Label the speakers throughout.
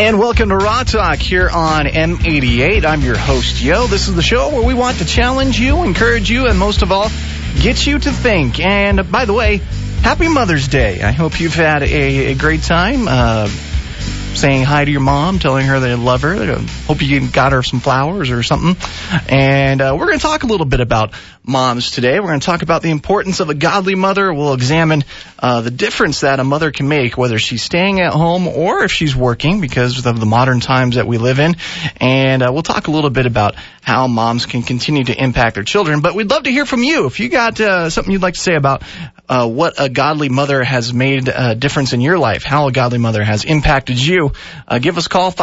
Speaker 1: And welcome to Raw Talk here on M88. I'm your host, Yo. This is the show where we want to challenge you, encourage you, and most of all, get you to think. And by the way, happy Mother's Day. I hope you've had a great time saying hi to your mom, telling her that you love her. Hope you got her some flowers or something. And we're going to talk a little bit about moms today. We're going to talk about the importance of a godly mother. We'll examine the difference that a mother can make, whether she's staying at home or if she's working, because of the modern times that we live in. And we'll talk a little bit about how moms can continue to impact their children. But we'd love to hear from you. If you got something you'd like to say about what a godly mother has made a difference in your life, how a godly mother has impacted you, give us a call,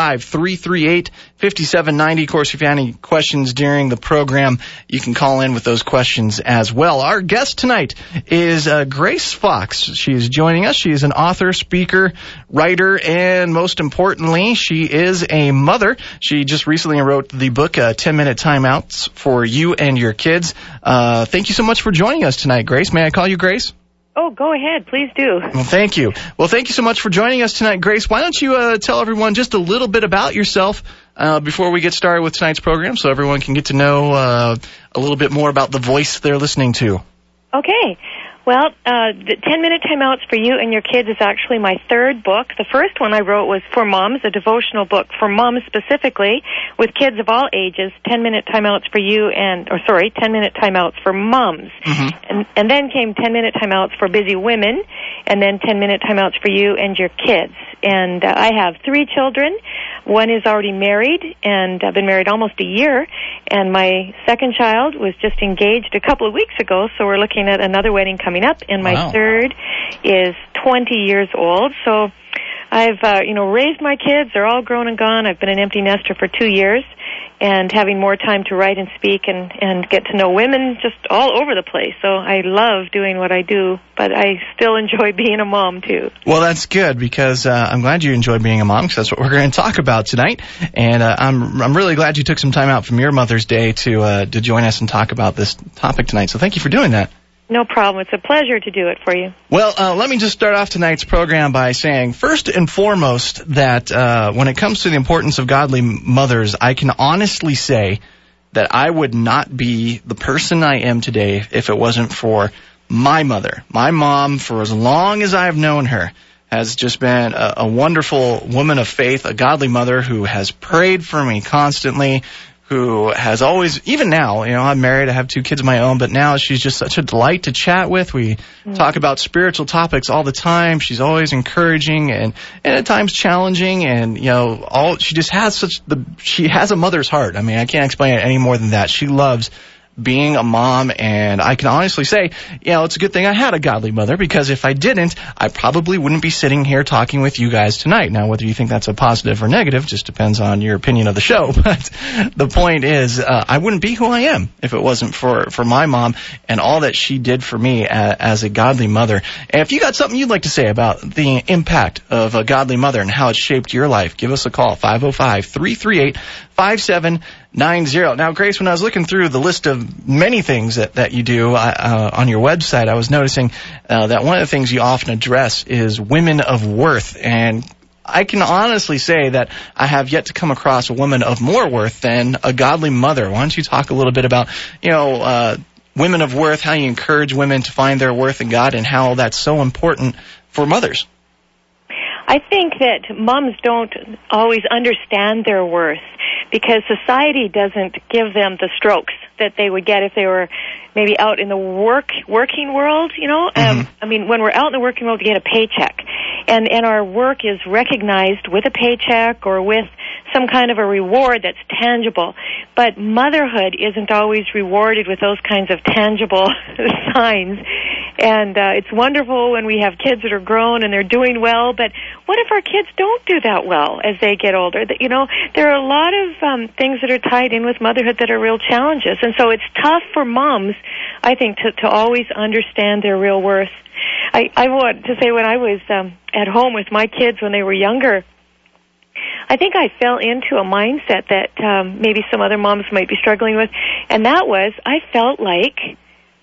Speaker 1: 505-338-5790. Of course, if you have any questions during the program, you can call in with those questions as well. Our guest tonight is Grace Fox. She is joining us. She is an author, speaker, writer, and most importantly, she is a mother. She just recently wrote the book, 10-Minute Timeouts for You and Your Kids. Thank you so much for joining us tonight, Grace. May I call you Grace?
Speaker 2: Oh, go ahead. Please do.
Speaker 1: Well, thank you. Well, thank you so much for joining us tonight, Grace. Why don't you tell everyone just a little bit about yourself before we get started with tonight's program so everyone can get to know a little bit more about the voice they're listening to.
Speaker 2: Okay. Well, the 10-Minute Timeouts for You and Your Kids is actually my third book. The first one I wrote was for moms, a devotional book for moms specifically, with kids of all ages, 10-Minute Timeouts for You 10-Minute Timeouts for moms. Mm-hmm. And then came 10-Minute Timeouts for busy women, and then 10-Minute Timeouts for You and Your Kids. And I have 3 children. One is already married, and I've been married almost a year. And my second child was just engaged a couple of weeks ago, so we're looking at another wedding coming up. And my third is 20 years old. So I've, raised my kids. They're all grown and gone. I've been an empty nester for 2 years, and having more time to write and speak and get to know women just all over the place. So I love doing what I do, but I still enjoy being a mom, too.
Speaker 1: Well, that's good, because I'm glad you enjoy being a mom, because that's what we're going to talk about tonight. And I'm really glad you took some time out from your Mother's Day to join us and talk about this topic tonight. So thank you for doing that.
Speaker 2: No problem. It's a pleasure to do it for you.
Speaker 1: Well, let me just start off tonight's program by saying, first and foremost, that when it comes to the importance of godly mothers, I can honestly say that I would not be the person I am today if it wasn't for my mother. My mom, for as long as I've known her, has just been a wonderful woman of faith, a godly mother who has prayed for me constantly, who has always, even now, I'm married, I have 2 kids of my own, but now she's just such a delight to chat with. We talk about spiritual topics all the time. She's always encouraging and at times challenging, and, she just has she has a mother's heart. I mean, I can't explain it any more than that. She loves being a mom, and I can honestly say, it's a good thing I had a godly mother, because if I didn't, I probably wouldn't be sitting here talking with you guys tonight. Now, whether you think that's a positive or negative just depends on your opinion of the show, but the point is, I wouldn't be who I am if it wasn't for my mom and all that she did for me as a godly mother. And if you got something you'd like to say about the impact of a godly mother and how it shaped your life, give us a call, 505-338-5790. Now, Grace, when I was looking through the list of many things that you do on your website, I was noticing that one of the things you often address is women of worth. And I can honestly say that I have yet to come across a woman of more worth than a godly mother. Why don't you talk a little bit about, women of worth, how you encourage women to find their worth in God, and how that's so important for mothers?
Speaker 2: I think that moms don't always understand their worth, because society doesn't give them the strokes that they would get if they were maybe out in the working world, Mm-hmm. I mean, when we're out in the working world, we get a paycheck. And our work is recognized with a paycheck or with some kind of a reward that's tangible. But motherhood isn't always rewarded with those kinds of tangible signs. And it's wonderful when we have kids that are grown and they're doing well, but what if our kids don't do that well as they get older? There are a lot of things that are tied in with motherhood that are real challenges. And so it's tough for moms, I think, to always understand their real worth. I want to say, when I was at home with my kids when they were younger, I think I fell into a mindset that maybe some other moms might be struggling with, and that was I felt like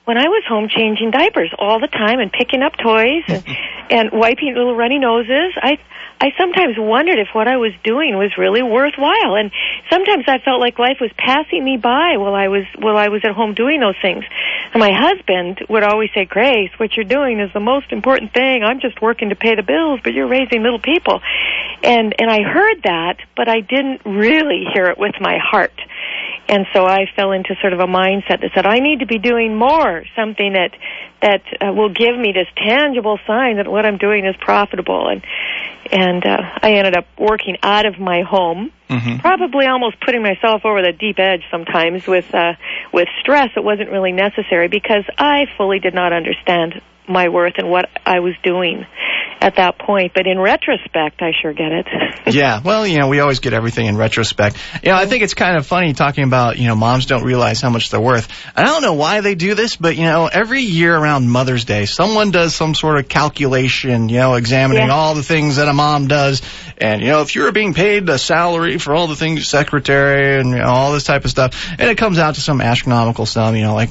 Speaker 2: when I was home changing diapers all the time and picking up toys and wiping little runny noses, I sometimes wondered if what I was doing was really worthwhile. And sometimes I felt like life was passing me by while I was at home doing those things. And my husband would always say, Grace, what you're doing is the most important thing. I'm just working to pay the bills, but you're raising little people. And I heard that, but I didn't really hear it with my heart. And so I fell into sort of a mindset that said, I need to be doing more, something that will give me this tangible sign that what I'm doing is profitable. And I ended up working out of my home, probably almost putting myself over the deep edge sometimes with stress. It wasn't really necessary because I fully did not understand my worth and what I was doing at that point. But in retrospect, I sure get it.
Speaker 1: Yeah, well, we always get everything in retrospect. I think it's kind of funny talking about, moms don't realize how much they're worth. I don't know why they do this, but, every year around Mother's Day, someone does some sort of calculation, examining all the things that a mom does. And, if you were being paid a salary for all the things, secretary and, all this type of stuff, and it comes out to some astronomical sum, like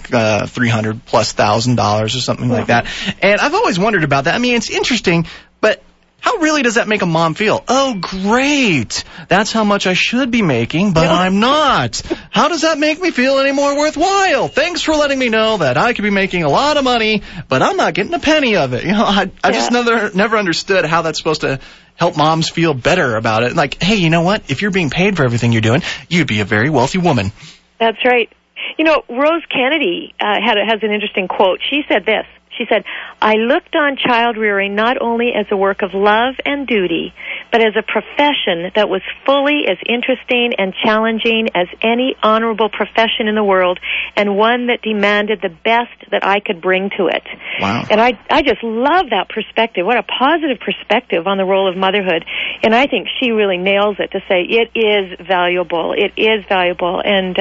Speaker 1: $300,000+ or something like that. And I've always wondered about that. I mean, it's interesting, but how really does that make a mom feel? Oh, great. That's how much I should be making, but I'm not. How does that make me feel any more worthwhile? Thanks for letting me know that I could be making a lot of money, but I'm not getting a penny of it. I just never understood how that's supposed to help moms feel better about it. Like, hey, you know what? If you're being paid for everything you're doing, you'd be a very wealthy woman.
Speaker 2: That's right. Rose Kennedy has an interesting quote. She said this. She said, I looked on child-rearing not only as a work of love and duty, but as a profession that was fully as interesting and challenging as any honorable profession in the world, and one that demanded the best that I could bring to it.
Speaker 1: Wow.
Speaker 2: And I just love that perspective. What a positive perspective on the role of motherhood. And I think she really nails it to say it is valuable. It is valuable. And,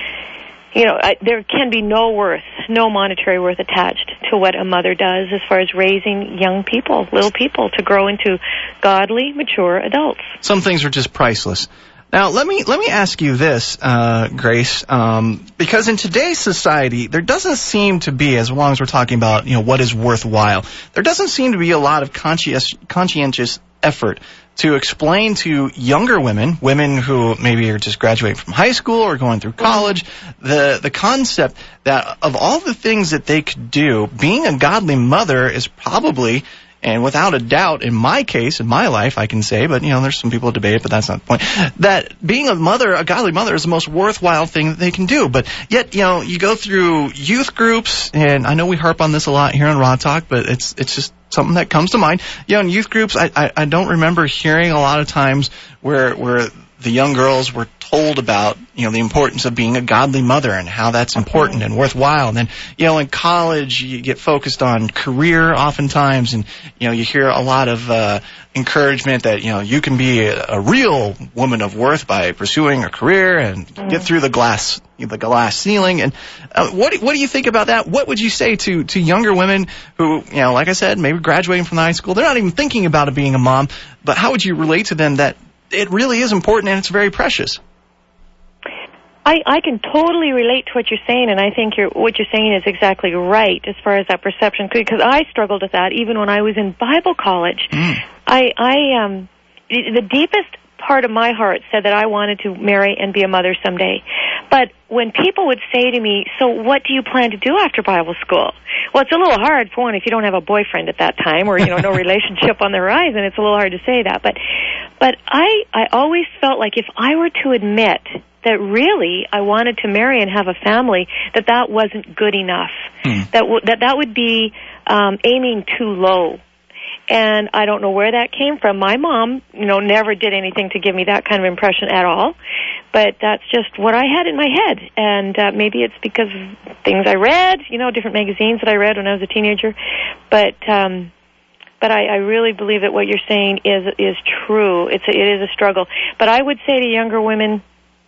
Speaker 2: there can be no monetary worth attached to what a mother does as far as raising young people, little people, to grow into godly, mature adults.
Speaker 1: Some things are just priceless. Now, let me ask you this, Grace, because in today's society, there doesn't seem to be, as long as we're talking about, what is worthwhile, there doesn't seem to be a lot of conscientious effort to explain to younger women who maybe are just graduating from high school or going through college, the concept that of all the things that they could do, being a godly mother is probably, and without a doubt, in my case, in my life, I can say, but, there's some people who debate it, but that's not the point, that being a godly mother is the most worthwhile thing that they can do. But yet, you go through youth groups, and I know we harp on this a lot here on Raw Talk, but it's just something that comes to mind. In youth groups, I don't remember hearing a lot of times where the young girls were told about, the importance of being a godly mother and how that's important and worthwhile. And then, in college, you get focused on career oftentimes, and, you hear a lot of encouragement that, you can be a real woman of worth by pursuing a career and get through the glass ceiling. And what do you think about that? What would you say to younger women who, like I said, maybe graduating from high school, they're not even thinking about it being a mom, but how would you relate to them that it really is important and it's very precious?
Speaker 2: I can totally relate to what you're saying, and I think what you're saying is exactly right as far as that perception, because I struggled with that even when I was in Bible college. The deepest part of my heart said that I wanted to marry and be a mother someday. But when people would say to me, so what do you plan to do after Bible school? Well, it's a little hard, for one, if you don't have a boyfriend at that time or, no relationship on the horizon, it's a little hard to say that. But I always felt like if I were to admit that really I wanted to marry and have a family, that wasn't good enough. That would be aiming too low. And I don't know where that came from. My mom, never did anything to give me that kind of impression at all. But that's just what I had in my head. And maybe it's because of things I read, different magazines that I read when I was a teenager. But I really believe that what you're saying is true. It is a struggle. But I would say to younger women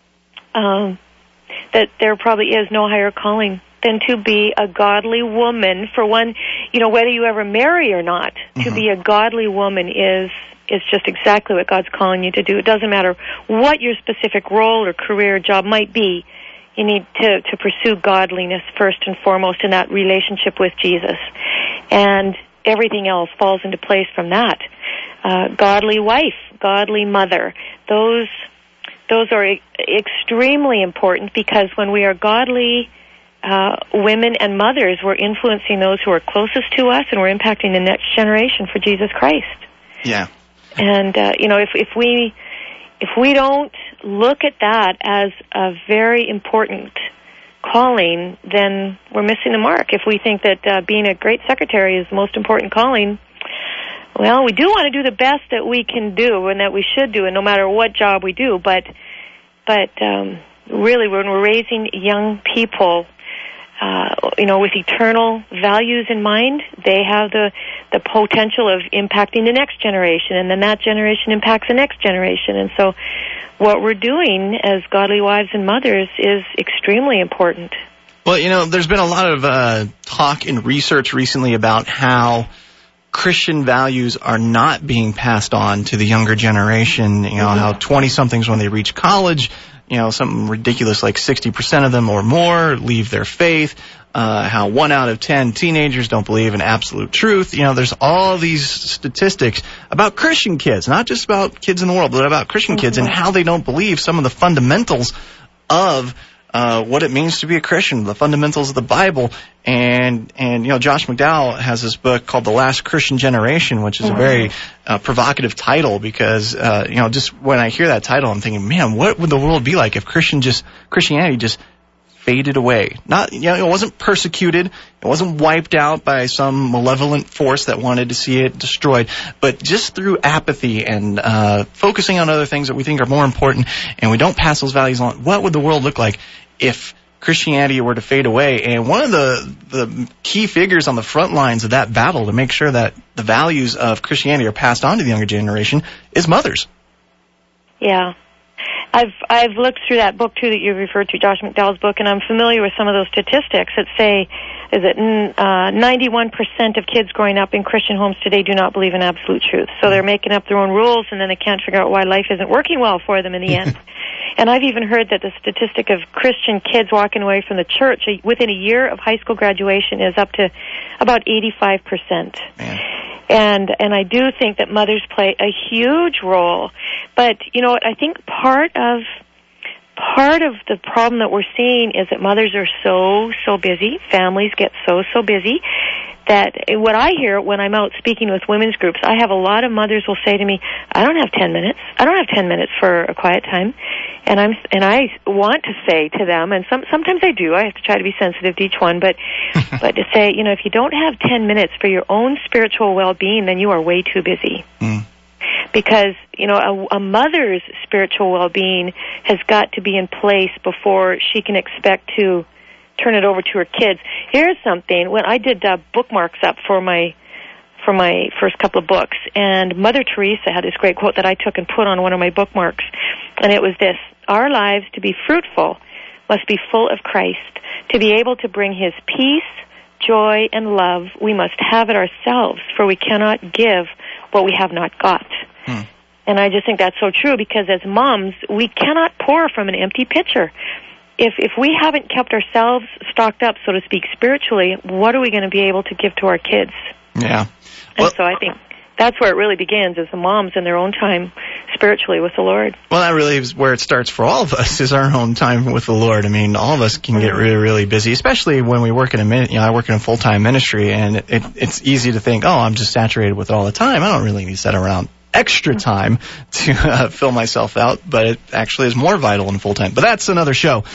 Speaker 2: that there probably is no higher calling than to be a godly woman. For one, whether you ever marry or not, to be a godly woman is just exactly what God's calling you to do. It doesn't matter what your specific role or career or job might be. You need to pursue godliness first and foremost in that relationship with Jesus. And everything else falls into place from that. Godly wife, godly mother, those are extremely important, because when we are godly women and mothers, we're influencing those who are closest to us, and we're impacting the next generation for Jesus Christ.
Speaker 1: Yeah.
Speaker 2: And if we don't look at that as a very important calling, then we're missing the mark. If we think that being a great secretary is the most important calling, well, we do want to do the best that we can do and that we should do, and no matter what job we do. But really, when we're raising young people, with eternal values in mind, they have the potential of impacting the next generation, and then that generation impacts the next generation. And so what we're doing as godly wives and mothers is extremely important.
Speaker 1: Well, there's been a lot of talk and research recently about how Christian values are not being passed on to the younger generation. How 20-somethings, when they reach college, something ridiculous like 60% of them or more leave their faith. How 1 out of 10 teenagers don't believe in absolute truth. There's all these statistics about Christian kids, not just about kids in the world, but about Christian kids and how they don't believe some of the fundamentals of what it means to be a Christian, the fundamentals of the Bible. And Josh McDowell has this book called The Last Christian Generation, which is a very provocative title, because just when I hear that title, I'm thinking, man, what would the world be like if Christianity just faded away? Not, it wasn't persecuted, it wasn't wiped out by some malevolent force that wanted to see it destroyed, but just through apathy and focusing on other things that we think are more important, and we don't pass those values on. What would the world look like if Christianity were to fade away? And one of the key figures on the front lines of that battle to make sure that the values of Christianity are passed on to the younger generation is mothers. Yeah.
Speaker 2: I've looked through that book, too, that you referred to, Josh McDowell's book, and I'm familiar with some of those statistics that say that 91% of kids growing up in Christian homes today do not believe in absolute truth. So they're making up their own rules, and then they can't figure out why life isn't working well for them in the end. And I've even heard that the statistic of Christian kids walking away from the church within a year of high school graduation is up to about 85%.
Speaker 1: Man.
Speaker 2: And I do think that mothers play a huge role. But I think part of the problem that we're seeing is that mothers are so busy, families get so busy, that what I hear when I'm out speaking with women's groups, I have a lot of mothers will say to me, I don't have 10 minutes. I don't have 10 minutes for a quiet time. And I want to say to them, and sometimes I do, I have to try to be sensitive to each one, but to say, if you don't have 10 minutes for your own spiritual well-being, then you are way too busy. Because, a mother's spiritual well-being has got to be in place before she can expect to turn it over to her kids. Here's something. When I did bookmarks up for my first couple of books, and Mother Teresa had this great quote that I took and put on one of my bookmarks, and it was this: our lives, to be fruitful, must be full of Christ. To be able to bring His peace, joy, and love, we must have it ourselves, for we cannot give what we have not got. And I just think that's so true, because as moms, we cannot pour from an empty pitcher. If we haven't kept ourselves stocked up, so to speak, spiritually, what are we going to be able to give to our kids?
Speaker 1: Yeah.
Speaker 2: And so I think that's where it really begins, is the moms in their own time spiritually with the Lord.
Speaker 1: Well, that really is where it starts for all of us, is our own time with the Lord. I mean, all of us can get really, really busy, especially when we work in I work in a full-time ministry, and it's easy to think, I'm just saturated with it all the time. I don't really need to set around extra time to fill myself out, but it actually is more vital in full-time. But that's another show.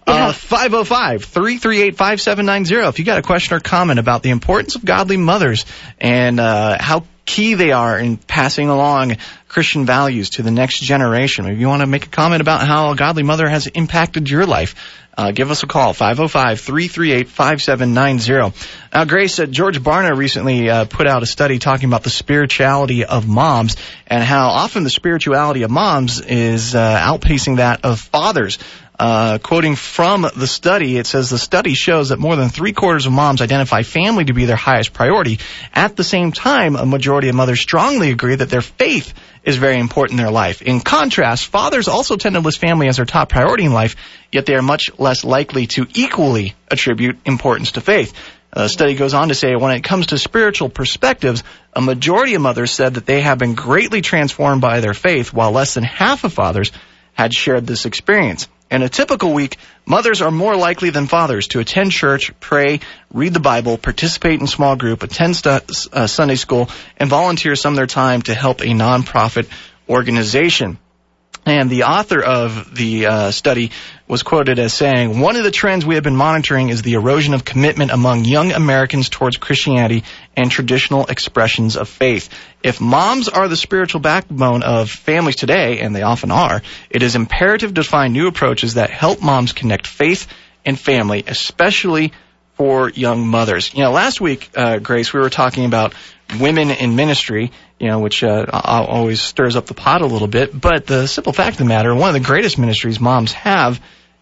Speaker 1: 505-338-5790. If you got a question or comment about the importance of godly mothers and how key they are in passing along Christian values to the next generation. If you want to make a comment about how a godly mother has impacted your life, give us a call, 505-338-5790. Now, Grace, George Barna recently put out a study talking about the spirituality of moms and how often the spirituality of moms is outpacing that of fathers. Quoting from the study, it says the study shows that more than 3/4 of moms identify family to be their highest priority. At the same time, a majority of mothers strongly agree that their faith is very important in their life. In contrast, fathers also tend to list family as their top priority in life, yet they are much less likely to equally attribute importance to faith. The study goes on to say when it comes to spiritual perspectives, a majority of mothers said that they have been greatly transformed by their faith, while less than half of fathers had shared this experience. In a typical week, mothers are more likely than fathers to attend church, pray, read the Bible, participate in small group, attend Sunday school, and volunteer some of their time to help a nonprofit organization. And the author of the study was quoted as saying, one of the trends we have been monitoring is the erosion of commitment among young Americans towards Christianity and traditional expressions of faith. If moms are the spiritual backbone of families today, and they often are, it is imperative to find new approaches that help moms connect faith and family, especially for young mothers. You know, last week, Grace, we were talking about women in ministry, you know, which always stirs up the pot a little bit. But the simple fact of the matter, one of the greatest ministries moms have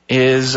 Speaker 1: is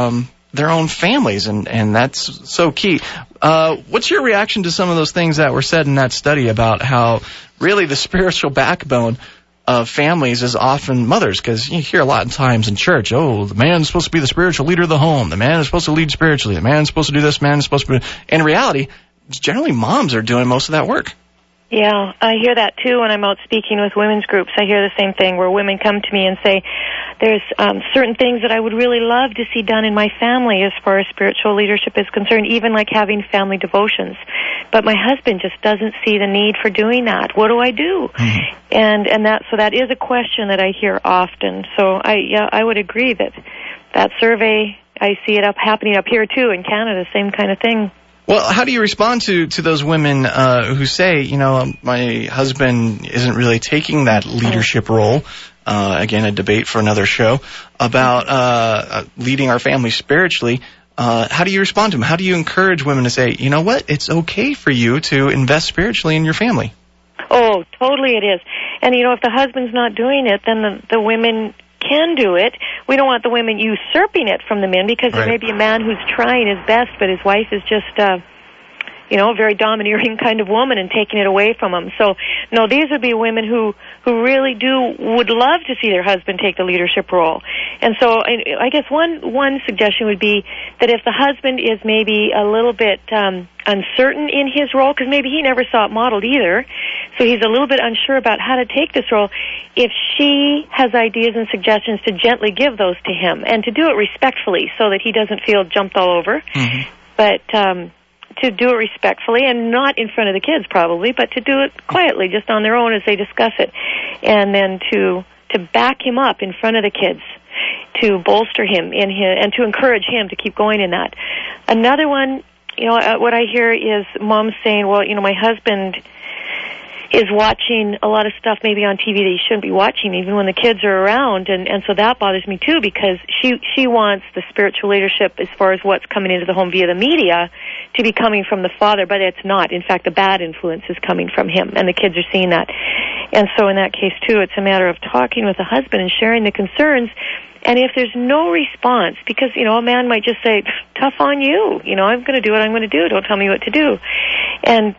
Speaker 1: their own families, and that's so key. What's your reaction to some of those things that were said in that study about how really the spiritual backbone of families is often mothers? Because you hear a lot of times in church, oh, the man's supposed to be the spiritual leader of the home. The man is supposed to lead spiritually. The man's supposed to do this. Man is supposed to be... In reality, generally moms are doing most of that work.
Speaker 2: Yeah, I hear that too when I'm out speaking with women's groups. I hear the same thing where women come to me and say, there's certain things that I would really love to see done in my family as far as spiritual leadership is concerned, even like having family devotions. But my husband just doesn't see the need for doing that. What do I do? Mm-hmm. And that is a question that I hear often. So I would agree that survey, I see it happening up here too in Canada, same kind of thing.
Speaker 1: Well, how do you respond to those women who say, you know, my husband isn't really taking that leadership role? Again, a debate for another show about leading our family spiritually. How do you respond to them? How do you encourage women to say, you know what, it's okay for you to invest spiritually in your family?
Speaker 2: Oh, totally it is. And, you know, if the husband's not doing it, then the women can do it. We don't want the women usurping it from the men, because there may be a man who's trying his best, but his wife is just, a very domineering kind of woman and taking it away from him. So, no, these would be women who really would love to see their husband take the leadership role. And so I guess one suggestion would be that if the husband is maybe a little bit uncertain in his role, because maybe he never saw it modeled either, so he's a little bit unsure about how to take this role, if she has ideas and suggestions, to gently give those to him and to do it respectfully so that he doesn't feel jumped all over. Mm-hmm. But to do it respectfully, and not in front of the kids probably, but to do it quietly, just on their own as they discuss it. And then to back him up in front of the kids, to bolster him in his, and to encourage him to keep going in that. Another one, what I hear is moms saying, well, my husband is watching a lot of stuff maybe on TV that he shouldn't be watching even when the kids are around, and so that bothers me too, because she wants the spiritual leadership as far as what's coming into the home via the media to be coming from the father, but it's not. In fact, the bad influence is coming from him, and the kids are seeing that. And so in that case too, it's a matter of talking with the husband and sharing the concerns. And if there's no response, because, a man might just say, tough on you, I'm going to do what I'm going to do, don't tell me what to do. And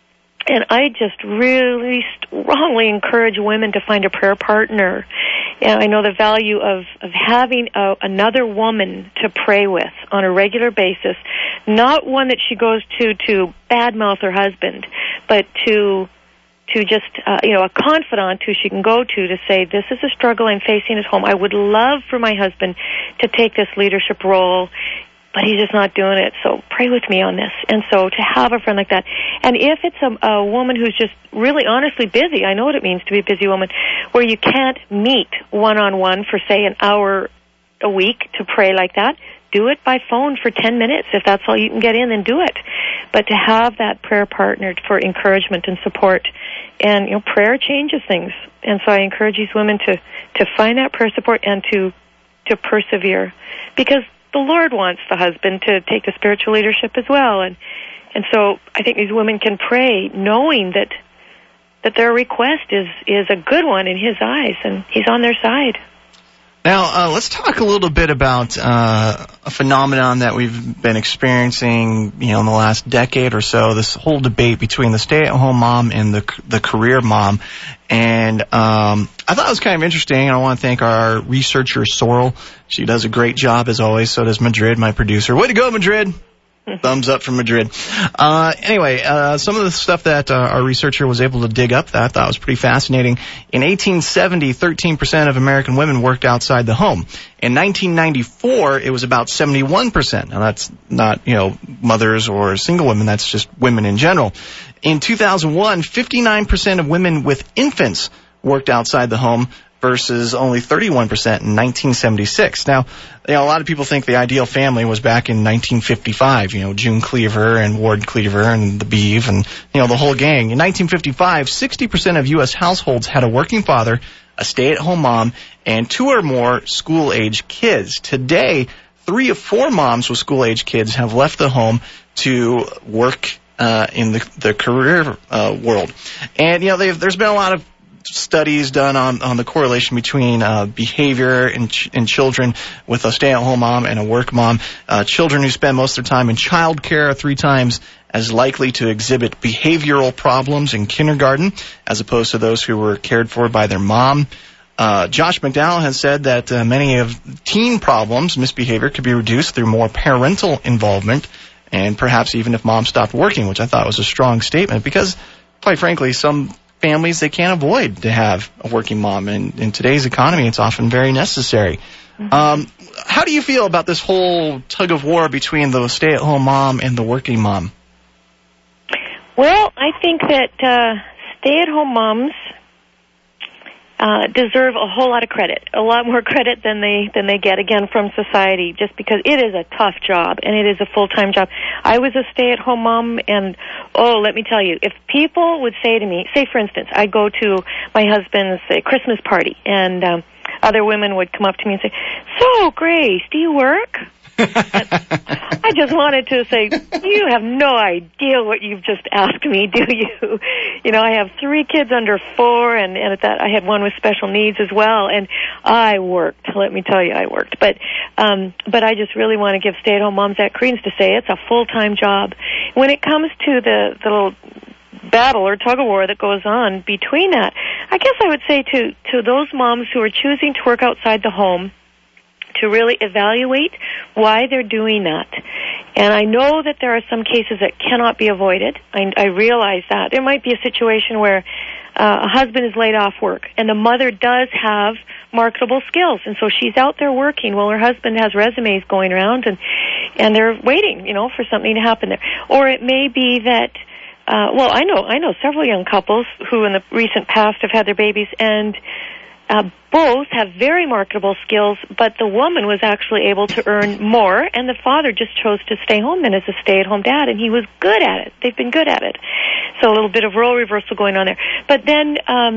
Speaker 2: I just really strongly encourage women to find a prayer partner. And I know the value of having another woman to pray with on a regular basis, not one that she goes to badmouth her husband, but to just, a confidant who she can go to say, this is a struggle I'm facing at home. I would love for my husband to take this leadership role, but he's just not doing it, so pray with me on this. And so to have a friend like that. And if it's a woman who's just really honestly busy, I know what it means to be a busy woman, where you can't meet one-on-one for, say, an hour a week to pray like that, do it by phone for 10 minutes. If that's all you can get in, then do it. But to have that prayer partner for encouragement and support, and prayer changes things. And so I encourage these women to find that prayer support and to persevere, because the Lord wants the husband to take the spiritual leadership as well. And so I think these women can pray knowing that their request is a good one in his eyes, and he's on their side.
Speaker 1: Now, let's talk a little bit about a phenomenon that we've been experiencing, in the last decade or so, this whole debate between the stay-at-home mom and the career mom. And I thought it was kind of interesting, and I want to thank our researcher, Sorrel. She does a great job, as always. So does Madrid, my producer. Way to go, Madrid! Thumbs up from Madrid. Anyway, some of the stuff that our researcher was able to dig up that I thought was pretty fascinating. In 1870, 13% of American women worked outside the home. In 1994, it was about 71%. Now, that's not, mothers or single women. That's just women in general. In 2001, 59% of women with infants worked outside the home versus only 31% in 1976. Now, a lot of people think the ideal family was back in 1955, June Cleaver and Ward Cleaver and the Beeve and, the whole gang. In 1955, 60% of U.S. households had a working father, a stay-at-home mom, and 2 or more school-age kids. Today, 3 of 4 moms with school-age kids have left the home to work in the career world. And, there's been a lot of studies done on the correlation between behavior in children with a stay-at-home mom and a work mom. Children who spend most of their time in child care are 3 times as likely to exhibit behavioral problems in kindergarten as opposed to those who were cared for by their mom. Josh McDowell has said that many of teen problems, misbehavior, could be reduced through more parental involvement and perhaps even if mom stopped working, which I thought was a strong statement because, quite frankly, some families, they can't avoid to have a working mom, and in today's economy, it's often very necessary. Mm-hmm. How do you feel about this whole tug of war between the stay-at-home mom and the working mom?
Speaker 2: Well, I think that stay-at-home moms deserve a whole lot of credit, a lot more credit than they get, again, from society, just because it is a tough job, and it is a full-time job. I was a stay-at-home mom, and, let me tell you, if people would say to me, say, for instance, I go to my husband's Christmas party, and other women would come up to me and say, "So, Grace, do you work?" I just wanted to say, you have no idea what you've just asked me, do you? I have 3 kids under 4, and at that I had one with special needs as well, and I worked. Let me tell you, I worked. But I just really want to give stay-at-home moms that credence to say it's a full-time job. When it comes to the little battle or tug-of-war that goes on between that, I guess I would say to those moms who are choosing to work outside the home, to really evaluate why they're doing that. And I know that there are some cases that cannot be avoided. I realize that. There might be a situation where a husband is laid off work, and the mother does have marketable skills, and so she's out there working while her husband has resumes going around, and they're waiting, for something to happen there. Or it may be that, I know several young couples who in the recent past have had their babies, and both have very marketable skills, but the woman was actually able to earn more, and the father just chose to stay home then as a stay-at-home dad, and he was good at it. They've been good at it. So a little bit of role reversal going on there. But then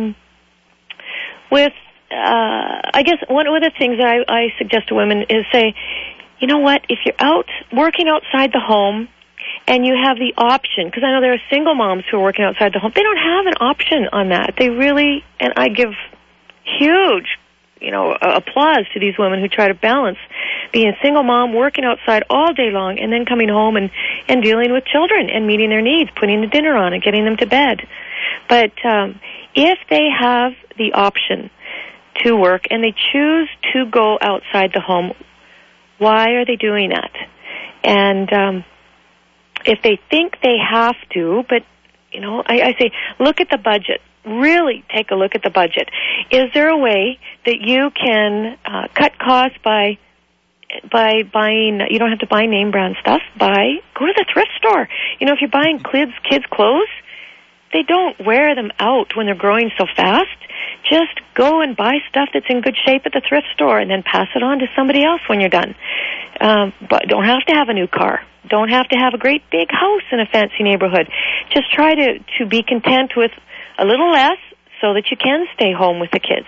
Speaker 2: I guess one of the things that I suggest to women is say, you know what, if you're out working outside the home, and you have the option, because I know there are single moms who are working outside the home, they don't have an option on that. They really, and I give huge, applause to these women who try to balance being a single mom, working outside all day long, and then coming home and dealing with children and meeting their needs, putting the dinner on and getting them to bed. But if they have the option to work and they choose to go outside the home, why are they doing that? And if they think they have to, but, I say, look at the budget. Really take a look at the budget. Is there a way that you can cut costs by buying, you don't have to buy name brand stuff, go to the thrift store. If you're buying kids' clothes, they don't wear them out when they're growing so fast. Just go and buy stuff that's in good shape at the thrift store and then pass it on to somebody else when you're done. But don't have to have a new car. Don't have to have a great big house in a fancy neighborhood. Just try to be content with a little less so that you can stay home with the kids.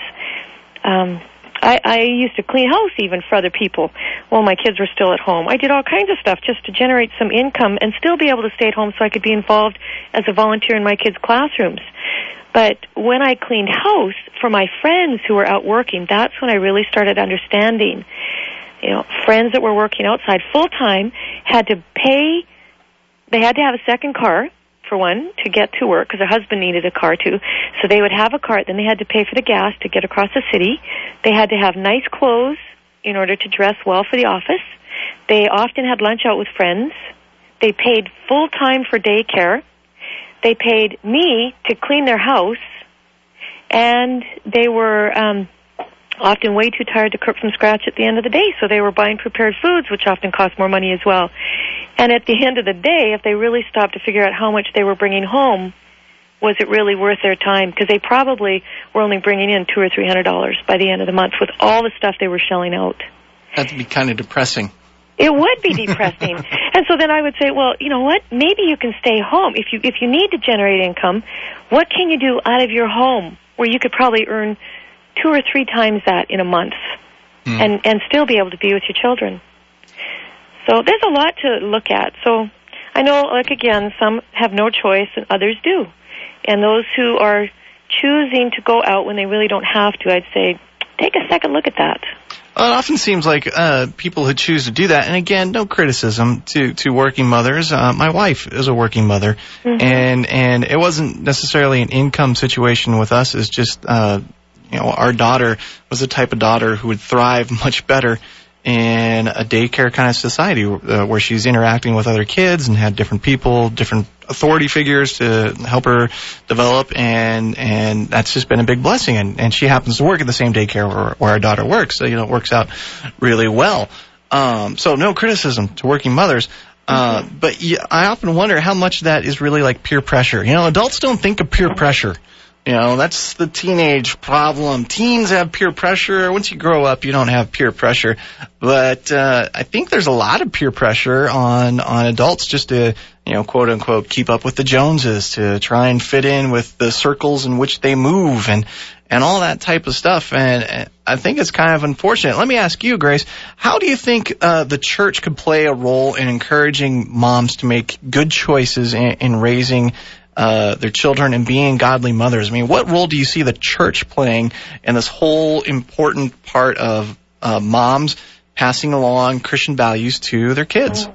Speaker 2: I used to clean house even for other people while my kids were still at home. I did all kinds of stuff just to generate some income and still be able to stay at home so I could be involved as a volunteer in my kids' classrooms. But when I cleaned house for my friends who were out working, that's when I really started understanding. Friends that were working outside full-time had to pay. They had to have a second car, for one, to get to work, because their husband needed a car too. So they would have a car, then they had to pay for the gas to get across the city. They had to have nice clothes in order to dress well for the office. They often had lunch out with friends. They paid full-time for daycare. They paid me to clean their house. And they were often way too tired to cook from scratch at the end of the day, so they were buying prepared foods, which often cost more money as well. And at the end of the day, if they really stopped to figure out how much they were bringing home, was it really worth their time? Because they probably were only bringing in $200 or $300 by the end of the month with all the stuff they were shelling out.
Speaker 1: That'd be kind of depressing.
Speaker 2: It would be depressing. And so then I would say, well, you know what? Maybe you can stay home. If you need to generate income, what can you do out of your home where you could probably earn 2 or 3 times that in a month and still be able to be with your children? So there's a lot to look at. So I know, like, again, some have no choice and others do. And those who are choosing to go out when they really don't have to, I'd say, take a second look at that.
Speaker 1: Well, it often seems like people who choose to do that, and again, no criticism to working mothers. My wife is a working mother, and it wasn't necessarily an income situation with us. It's just, our daughter was the type of daughter who would thrive much better in a daycare kind of society where she's interacting with other kids and had different people, different authority figures to help her develop, and that's just been a big blessing. And she happens to work at the same daycare where our daughter works, so it works out really well. So no criticism to working mothers. But I often wonder how much of that is really like peer pressure. Adults don't think of peer pressure. That's the teenage problem. Teens have peer pressure. Once you grow up, you don't have peer pressure. But I think there's a lot of peer pressure on adults just to, quote unquote, keep up with the Joneses, to try and fit in with the circles in which they move and all that type of stuff. And I think it's kind of unfortunate. Let me ask you, Grace, how do you think the church could play a role in encouraging moms to make good choices in raising their children and being godly mothers? I mean, what role do you see the church playing in this whole important part of moms passing along Christian values to their kids?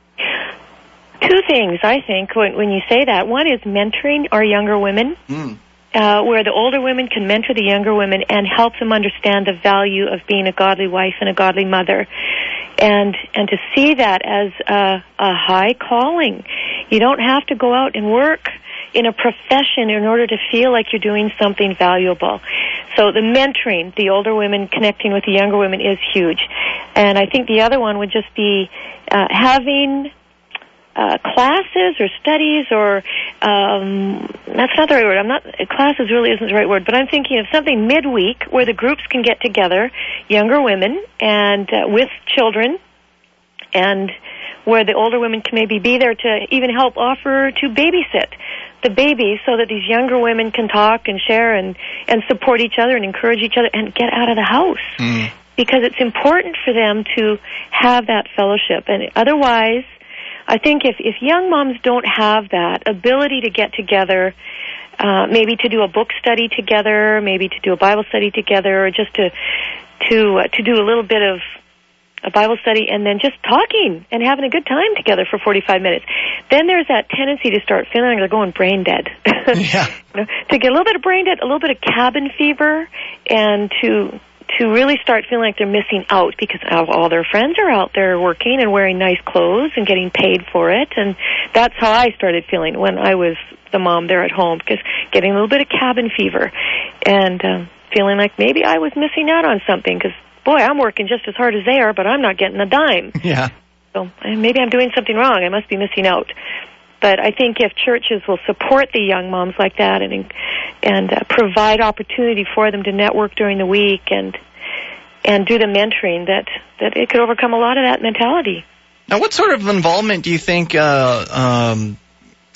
Speaker 2: 2 things, I think, when you say that. One is mentoring our younger women, where the older women can mentor the younger women and help them understand the value of being a godly wife and a godly mother. And to see that as a high calling. You don't have to go out and work in a profession in order to feel like you're doing something valuable. So the mentoring, the older women connecting with the younger women, is huge. And I think the other one would just be having classes or studies, or that's not the right word. Classes really isn't the right word, but I'm thinking of something midweek where the groups can get together, younger women and with children, and where the older women can maybe be there to even help offer to babysit the babies, so that these younger women can talk and share and support each other and encourage each other and get out of the house. Because it's important for them to have that fellowship. And otherwise, I think if young moms don't have that ability to get together, maybe to do a book study together, maybe to do a Bible study together, or just to do a little bit of a Bible study and then just talking and having a good time together for 45 minutes, then there's that tendency to start feeling like they're going brain dead.
Speaker 1: Yeah.
Speaker 2: To get a little bit of brain dead, a little bit of cabin fever, and to really start feeling like they're missing out because all their friends are out there working and wearing nice clothes and getting paid for it. And that's how I started feeling when I was the mom there at home, because getting a little bit of cabin fever and feeling like maybe I was missing out on something, because boy, I'm working just as hard as they are, but I'm not getting a dime.
Speaker 1: Yeah.
Speaker 2: So maybe I'm doing something wrong. I must be missing out. But I think if churches will support the young moms like that and provide opportunity for them to network during the week and do the mentoring, that it could overcome a lot of that mentality.
Speaker 1: Now, what sort of involvement do you think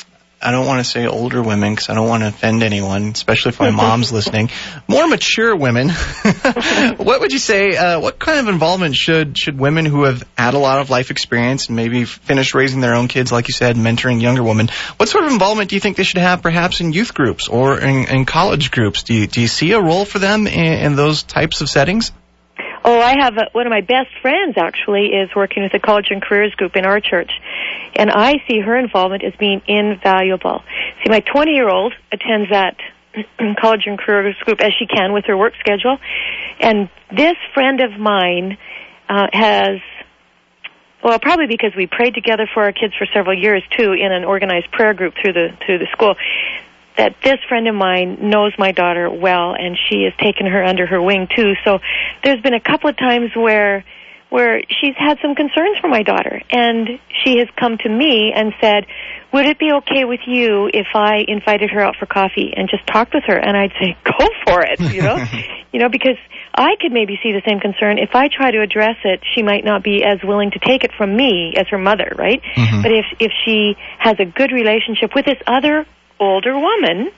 Speaker 1: I don't want to say older women because I don't want to offend anyone, especially if my mom's listening. More mature women. What would you say? What kind of involvement should women who have had a lot of life experience and maybe finished raising their own kids, like you said, mentoring younger women? What sort of involvement do you think they should have, perhaps in youth groups or in college groups? Do you see a role for them in those types of settings?
Speaker 2: Oh, I have one of my best friends, actually, is working with the College and Careers group in our church. And I see her involvement as being invaluable. See, my 20-year-old attends that College and Careers group as she can with her work schedule. And this friend of mine has, well, probably because we prayed together for our kids for several years, too, in an organized prayer group through the school, that this friend of mine knows my daughter well, and she has taken her under her wing, too. So there's been a couple of times where she's had some concerns for my daughter, and she has come to me and said, would it be okay with you if I invited her out for coffee and just talked with her? And I'd say, go for it, because I could maybe see the same concern. If I try to address it, she might not be as willing to take it from me as her mother, right? Mm-hmm. But if she has a good relationship with this other older woman,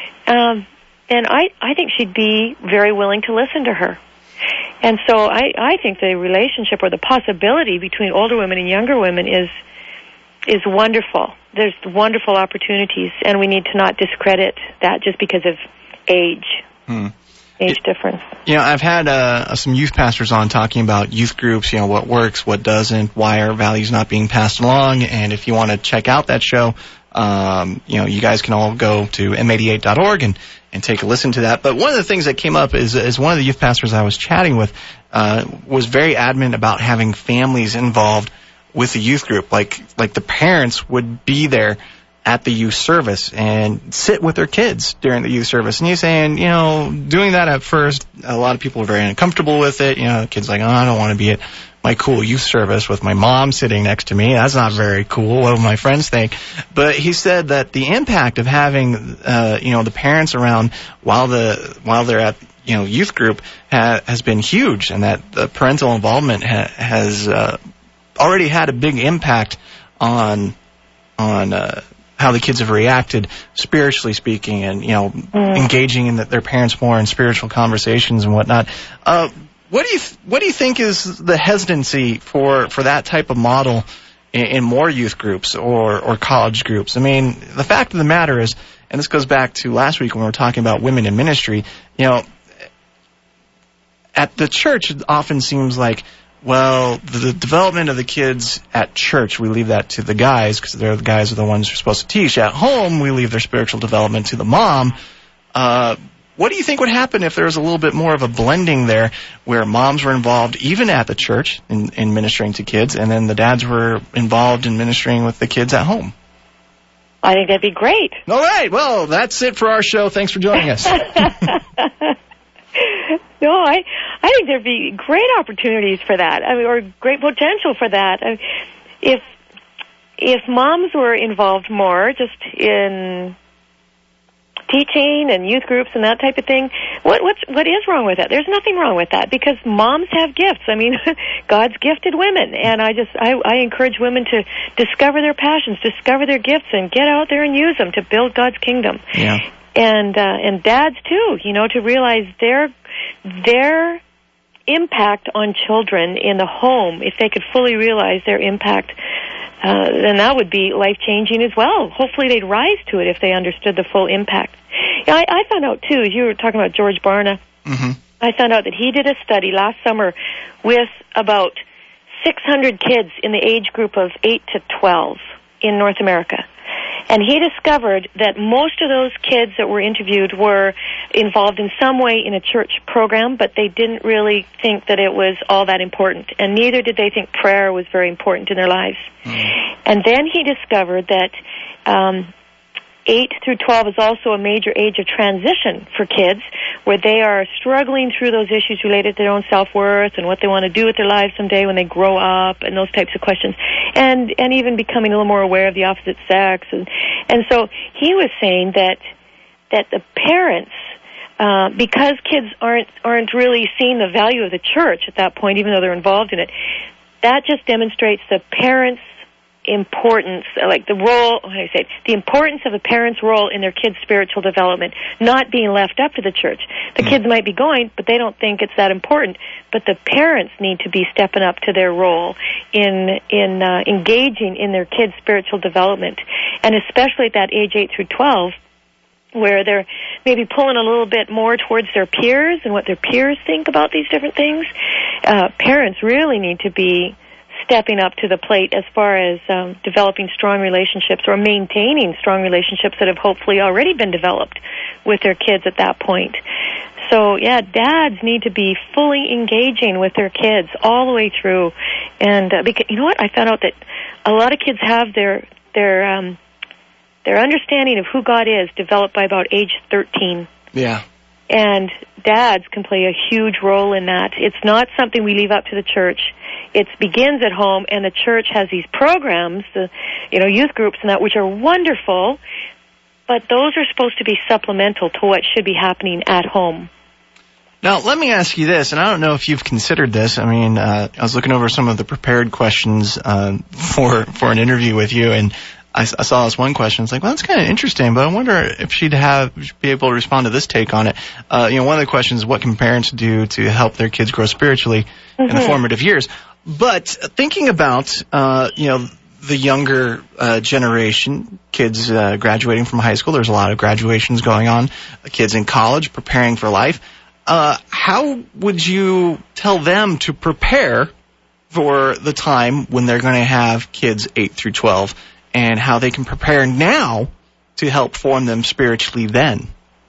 Speaker 2: then I think she'd be very willing to listen to her. And so I think the relationship or the possibility between older women and younger women is wonderful. There's wonderful opportunities, and we need to not discredit that just because of age. Age difference.
Speaker 1: I've had some youth pastors on talking about youth groups, what works, what doesn't, why are values not being passed along, and if you want to check out that show, you guys can all go to m88.org and take a listen to that. But one of the things that came up is one of the youth pastors I was chatting with was very adamant about having families involved with the youth group. Like the parents would be there at the youth service and sit with their kids during the youth service. And he's saying, doing that at first, a lot of people are very uncomfortable with it. The kid's like, I don't want to be at my cool youth service with my mom sitting next to me. That's not very cool. What will my friends think? But he said that the impact of having, the parents around while they're at, youth group has been huge, and that the parental involvement has already had a big impact on how the kids have reacted spiritually speaking, and engaging in their parents more in spiritual conversations and whatnot. What do you think is the hesitancy for that type of model in more youth groups or college groups? I mean, the fact of the matter is, and this goes back to last week when we were talking about women in ministry, at the church it often seems like, well, the development of the kids at church, we leave that to the guys because the guys are the ones who are supposed to teach. At home, we leave their spiritual development to the mom. What do you think would happen if there was a little bit more of a blending there where moms were involved even at the church in ministering to kids, and then the dads were involved in ministering with the kids at home?
Speaker 2: I think that'd be great.
Speaker 1: All right. Well, that's it for our show. Thanks for joining us.
Speaker 2: No, I think there'd be great opportunities for that, or great potential for that. If moms were involved more just in teaching and youth groups and that type of thing, what is wrong with that? There's nothing wrong with that, because moms have gifts. I mean, God's gifted women, and I encourage women to discover their passions, discover their gifts, and get out there and use them to build God's kingdom.
Speaker 1: Yeah.
Speaker 2: And dads too, to realize their impact on children in the home. If they could fully realize their impact, then that would be life-changing as well. Hopefully they'd rise to it if they understood the full impact. I found out, too, as you were talking about George Barna, mm-hmm. I found out that he did a study last summer with about 600 kids in the age group of 8 to 12 in North America. And he discovered that most of those kids that were interviewed were involved in some way in a church program, but they didn't really think that it was all that important. And neither did they think prayer was very important in their lives. Mm. And then he discovered that 8 through 12 is also a major age of transition for kids, where they are struggling through those issues related to their own self-worth and what they want to do with their lives someday when they grow up, and those types of questions, and even becoming a little more aware of the opposite sex. And so he was saying that the parents, because kids aren't really seeing the value of the church at that point, even though they're involved in it, that just demonstrates the parents' importance, like the role, how do I say it, the importance of a parent's role in their kids' spiritual development, not being left up to the church. The kids might be going, but they don't think it's that important. But the parents need to be stepping up to their role in engaging in their kids' spiritual development, and especially at that age 8 through 12, where they're maybe pulling a little bit more towards their peers and what their peers think about these different things. Parents really need to be stepping up to the plate as far as developing strong relationships or maintaining strong relationships that have hopefully already been developed with their kids at that point. So, yeah, dads need to be fully engaging with their kids all the way through. And because, you know what? I found out that a lot of kids have their understanding of who God is developed by about age 13.
Speaker 1: Yeah.
Speaker 2: And dads can play a huge role in that. It's not something we leave up to the church. It begins at home, and the church has these programs, youth groups and that, which are wonderful, but those are supposed to be supplemental to what should be happening at home.
Speaker 1: Now, let me ask you this, and I don't know if you've considered this. I mean, I was looking over some of the prepared questions for an interview with you, and I saw this one question. It's like, well, that's kind of interesting, but I wonder if she'd be able to respond to this take on it. One of the questions is, what can parents do to help their kids grow spiritually in the formative years? But thinking about, the younger generation, kids graduating from high school, there's a lot of graduations going on, kids in college preparing for life. How would you tell them to prepare for the time when they're going to have kids 8 through 12, and how they can prepare now to help form them spiritually then?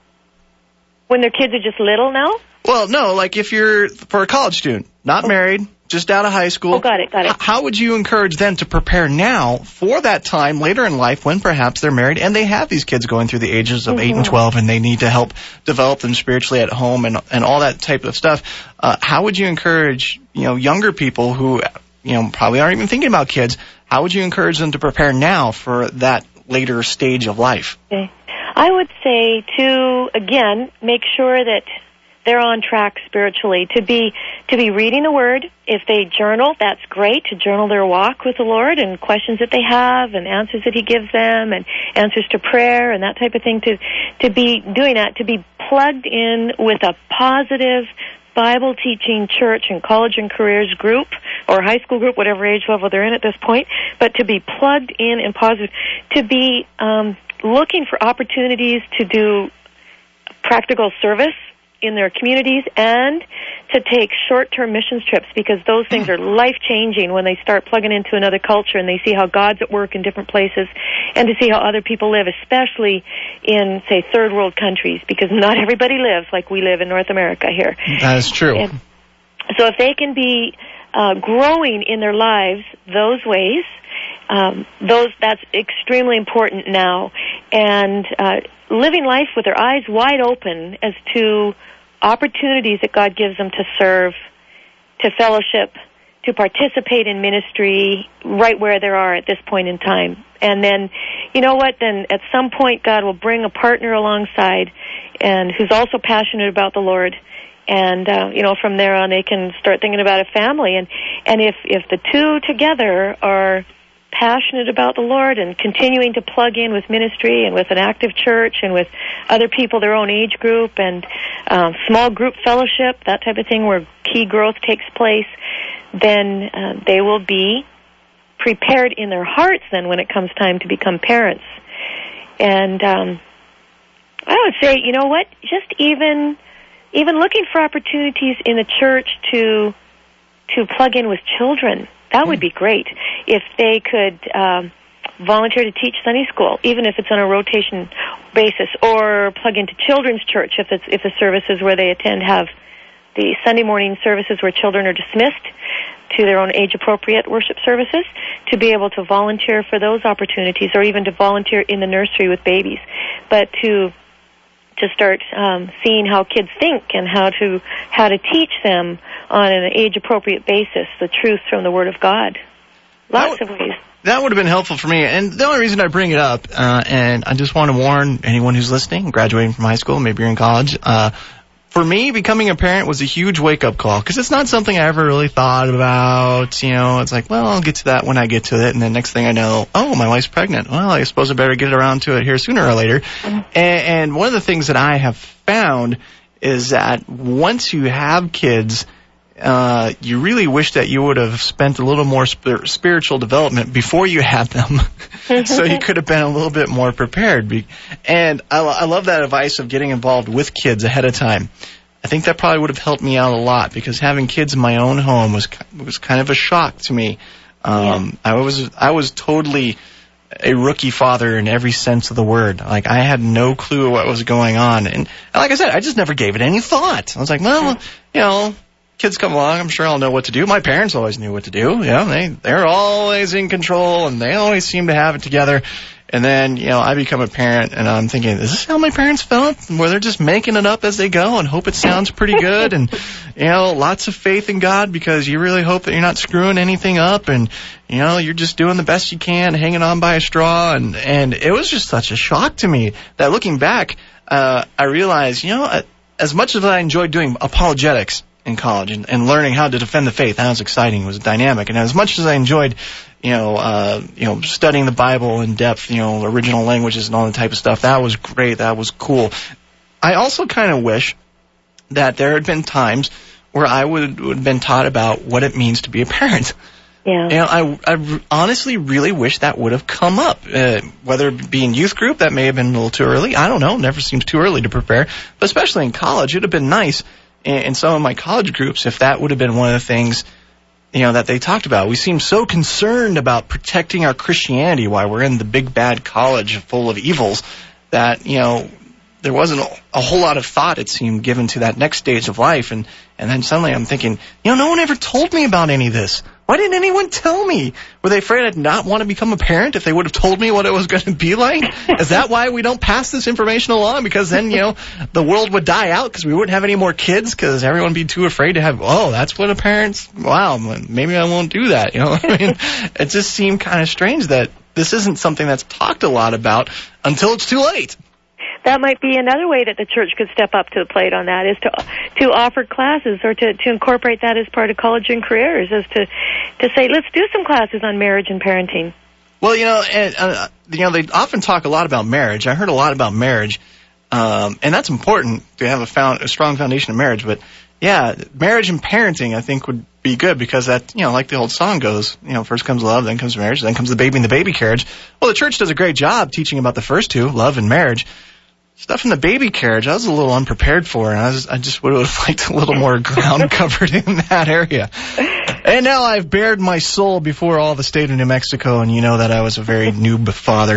Speaker 2: When their kids are just little now?
Speaker 1: Well, no, like if you're for a college student, not married, just out of high school.
Speaker 2: Oh, got it.
Speaker 1: How would you encourage them to prepare now for that time later in life when perhaps they're married and they have these kids going through the ages of 8 and 12 and they need to help develop them spiritually at home and all that type of stuff? How would you encourage, younger people who, probably aren't even thinking about kids, how would you encourage them to prepare now for that later stage of life?
Speaker 2: Okay. I would say to, again, make sure that they're on track spiritually, to be reading the Word. If they journal, that's great, to journal their walk with the Lord and questions that they have and answers that He gives them and answers to prayer and that type of thing, to be doing that, to be plugged in with a positive Bible teaching church and college and careers group or high school group, whatever age level they're in at this point, but to be plugged in and positive, to be looking for opportunities to do practical service in their communities and to take short-term missions trips, because those things are life-changing when they start plugging into another culture and they see how God's at work in different places and to see how other people live, especially in, say, third world countries, because not everybody lives like we live in North America here.
Speaker 1: That is true.
Speaker 2: And so if they can be growing in their lives those ways, that's extremely important now. And living life with their eyes wide open as to opportunities that God gives them to serve, to fellowship, to participate in ministry right where they are at this point in time. And then, you know what, then at some point God will bring a partner alongside and who's also passionate about the Lord. And, from there on they can start thinking about a family. And if the two together are passionate about the Lord and continuing to plug in with ministry and with an active church and with other people their own age group and small group fellowship, that type of thing where key growth takes place, then they will be prepared in their hearts then when it comes time to become parents. And I would say, you know what, just even looking for opportunities in the church to plug in with children. That would be great if they could volunteer to teach Sunday school, even if it's on a rotation basis, or plug into children's church if the services where they attend have the Sunday morning services where children are dismissed to their own age-appropriate worship services, to be able to volunteer for those opportunities, or even to volunteer in the nursery with babies, but to start seeing how kids think and how to teach them on an age-appropriate basis the truth from the Word of God. Lots of ways.
Speaker 1: That would have been helpful for me. And the only reason I bring it up, and I just want to warn anyone who's listening, graduating from high school, maybe you're in college, For me, becoming a parent was a huge wake-up call because it's not something I ever really thought about. You know, it's like, well, I'll get to that when I get to it. And then next thing I know, oh, my wife's pregnant. Well, I suppose I better get around to it here sooner or later. And one of the things that I have found is that once you have kids, you really wish that you would have spent a little more spiritual development before you had them, so you could have been a little bit more prepared. And I love that advice of getting involved with kids ahead of time. I think that probably would have helped me out a lot because having kids in my own home was kind of a shock to me. I was totally a rookie father in every sense of the word. Like, I had no clue what was going on. And like I said, I just never gave it any thought. I was like, well, you know, kids come along, I'm sure I'll know what to do. My parents always knew what to do. You know, they're always in control, and they always seem to have it together. And then, you know, I become a parent, and I'm thinking, is this how my parents felt? Where they're just making it up as they go and hope it sounds pretty good, and, you know, lots of faith in God because you really hope that you're not screwing anything up, and, you know, you're just doing the best you can, hanging on by a straw. And it was just such a shock to me that looking back, I realized, you know, as much as I enjoyed doing apologetics in college and learning how to defend the faith, that was exciting, it was dynamic. And as much as I enjoyed, studying the Bible in depth, original languages and all that type of stuff, that was great, that was cool. I also kind of wish that there had been times where I would have been taught about what it means to be a parent.
Speaker 2: Yeah.
Speaker 1: I honestly really wish that would have come up, whether it be in youth group, that may have been a little too early. I don't know, never seems too early to prepare. But especially in college, it would have been nice in some of my college groups if that would have been one of the things, that they talked about. We seem so concerned about protecting our Christianity while we're in the big bad college full of evils that, there wasn't a whole lot of thought, it seemed, given to that next stage of life. And then suddenly I'm thinking, no one ever told me about any of this. Why didn't anyone tell me? Were they afraid I'd not want to become a parent if they would have told me what it was going to be like? Is that why we don't pass this information along? Because then, the world would die out because we wouldn't have any more kids because everyone would be too afraid to have, that's what a parent's, wow, maybe I won't do that. It just seemed kind of strange that this isn't something that's talked a lot about until it's too late.
Speaker 2: That might be another way that the church could step up to the plate on that, is to offer classes or to incorporate that as part of college and careers, is to say, let's do some classes on marriage and parenting.
Speaker 1: Well, they often talk a lot about marriage. I heard a lot about marriage, and that's important to have a strong foundation of marriage. But, yeah, marriage and parenting, I think, would be good because that, like the old song goes, first comes love, then comes marriage, then comes the baby and the baby carriage. Well, the church does a great job teaching about the first two, love and marriage. Stuff in the baby carriage, I was a little unprepared for, and I just would have liked a little more ground covered in that area. And now I've bared my soul before all the state of New Mexico, and you know that I was a very noob father.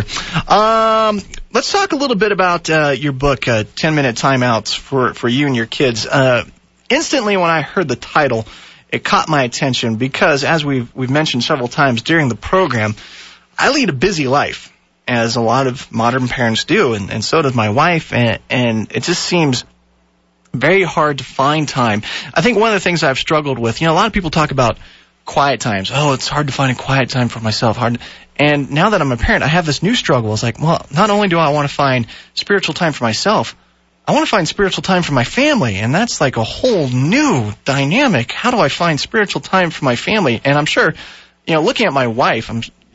Speaker 1: Let's talk a little bit about your book, 10-Minute Timeouts for You and Your Kids. Instantly when I heard the title, it caught my attention because, as we've mentioned several times during the program, I lead a busy life, as a lot of modern parents do, and so does my wife, and it just seems very hard to find time. I think one of the things I've struggled with, a lot of people talk about quiet times. Oh, it's hard to find a quiet time for myself. And now that I'm a parent, I have this new struggle. It's like, well, not only do I want to find spiritual time for myself, I want to find spiritual time for my family, and that's like a whole new dynamic. How do I find spiritual time for my family? And I'm sure, looking at my wife,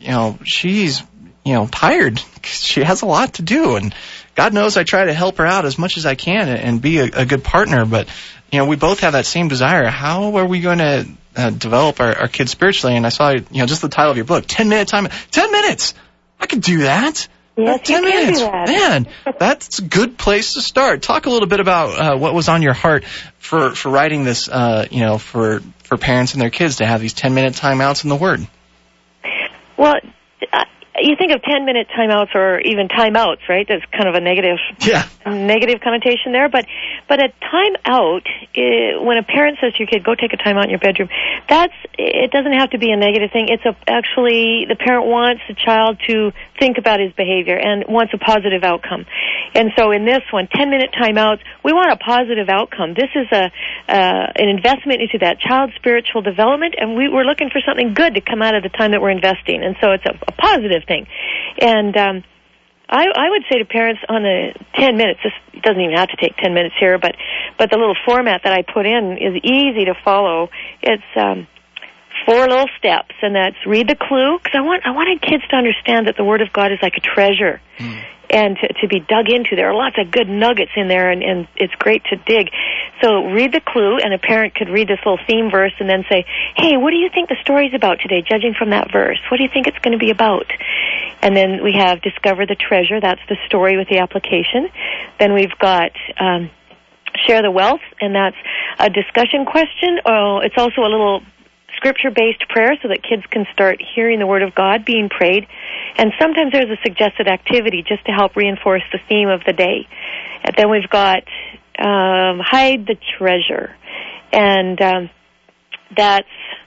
Speaker 1: she's tired. She has a lot to do, and God knows I try to help her out as much as I can and be a good partner, but, we both have that same desire. How are we going to develop our kids spiritually? And I saw, just the title of your book, 10-Minute Time. 10 minutes! I could do that.
Speaker 2: Yes,
Speaker 1: 10
Speaker 2: you can
Speaker 1: minutes.
Speaker 2: do that.
Speaker 1: Man, that's a good place to start. Talk a little bit about what was on your heart for writing this, for parents and their kids to have these 10-minute timeouts in the Word.
Speaker 2: Well, you think of 10-minute timeouts or even timeouts, right? That's kind of a negative connotation there. But a timeout, when a parent says to your kid, go take a timeout in your bedroom, it doesn't have to be a negative thing. It's actually the parent wants the child to think about his behavior and wants a positive outcome. And so in this one, 10-minute timeouts, we want a positive outcome. This is an investment into that child's spiritual development, and we're looking for something good to come out of the time that we're investing. And so it's a positive thing. And I would say to parents on the 10 minutes, this doesn't even have to take 10 minutes here, but the little format that I put in is easy to follow. It's 4 little steps, and that's read the clue, because I wanted kids to understand that the Word of God is like a treasure. And to be dug into. There are lots of good nuggets in there, and it's great to dig. So read the clue, and a parent could read this little theme verse and then say, hey, what do you think the story's about today, judging from that verse? What do you think it's going to be about? And then we have discover the treasure. That's the story with the application. Then we've got share the wealth, and that's a discussion question. It's also a little scripture-based prayer so that kids can start hearing the Word of God being prayed. And sometimes there's a suggested activity just to help reinforce the theme of the day. And then we've got hide the treasure. And that's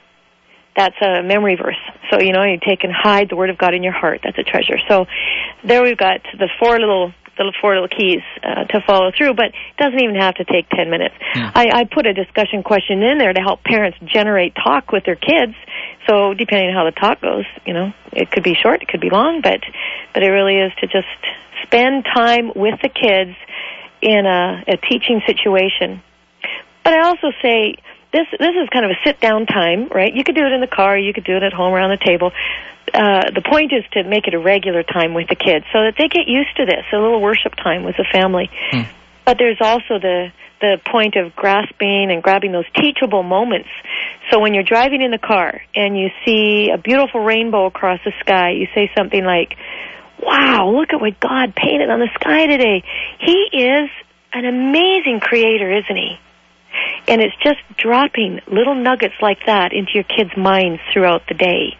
Speaker 2: a memory verse. So, you take and hide the Word of God in your heart. That's a treasure. So there we've got the four little keys to follow through, but it doesn't even have to take 10 minutes. I put a discussion question in there to help parents generate talk with their kids. So depending on how the talk goes, it could be short, it could be long, but it really is to just spend time with the kids in a teaching situation. But I also say this is kind of a sit-down time, right? You could do it in the car, you could do it at home around the table. The point is to make it a regular time with the kids so that they get used to this, a little worship time with the family. But there's also the point of grasping and grabbing those teachable moments. So when you're driving in the car and you see a beautiful rainbow across the sky, you say something like, wow, look at what God painted on the sky today. He is an amazing creator, isn't he? And it's just dropping little nuggets like that into your kids' minds throughout the day.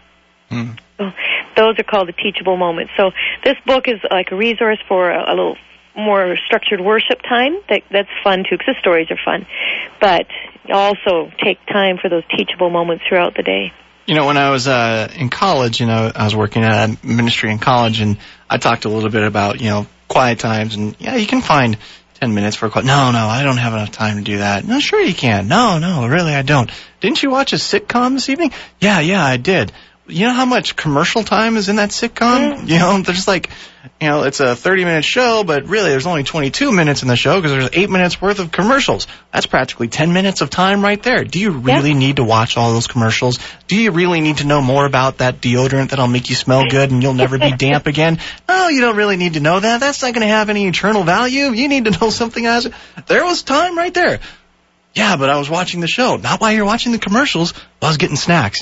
Speaker 2: So those are called the teachable moments. So this book is like a resource for a little more structured worship time. That's fun, too, because the stories are fun. But also take time for those teachable moments throughout the day.
Speaker 1: When I was in college, I was working at a ministry in college, and I talked a little bit about, quiet times. And, yeah, you can find 10 minutes for a quiet. No, I don't have enough time to do that. No, sure you can. No, really I don't. Didn't you watch a sitcom this evening? Yeah, I did. You know how much commercial time is in that sitcom? There's it's a 30-minute show, but really there's only 22 minutes in the show because there's 8 minutes worth of commercials. That's practically 10 minutes of time right there. Do you really need to watch all those commercials? Do you really need to know more about that deodorant that'll make you smell good and you'll never be damp again? No, you don't really need to know that. That's not going to have any eternal value. You need to know something else. There was time right there. Yeah, but I was watching the show. Not while you're watching the commercials. I was getting snacks.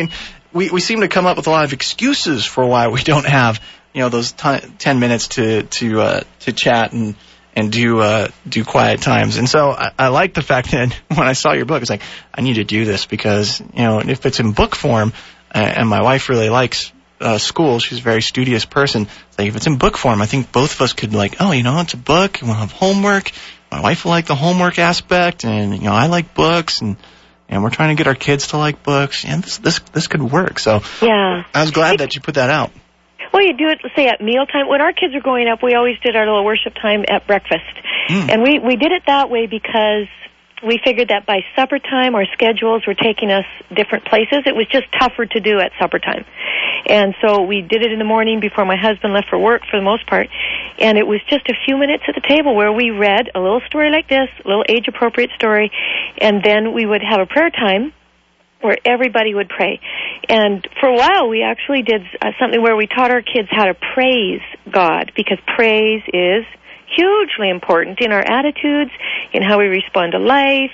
Speaker 1: We seem to come up with a lot of excuses for why we don't have, those 10 minutes to chat and do quiet times. And so I like the fact that when I saw your book, it's like, I need to do this because, if it's in book form, and my wife really likes school, she's a very studious person. It's like, if it's in book form, I think both of us could it's a book, and we'll have homework. My wife will like the homework aspect, and, I like books, and we're trying to get our kids to like books, and this could work. So
Speaker 2: yeah,
Speaker 1: I was glad that you put that out.
Speaker 2: Well, you do it, say, at mealtime. When our kids were growing up, we always did our little worship time at breakfast. And we did it that way because we figured that by supper time, our schedules were taking us different places. It was just tougher to do at supper time. And so we did it in the morning before my husband left for work for the most part. And it was just a few minutes at the table where we read a little story like this, a little age-appropriate story, and then we would have a prayer time where everybody would pray. And for a while, we actually did something where we taught our kids how to praise God, because praise is hugely important in our attitudes, in how we respond to life,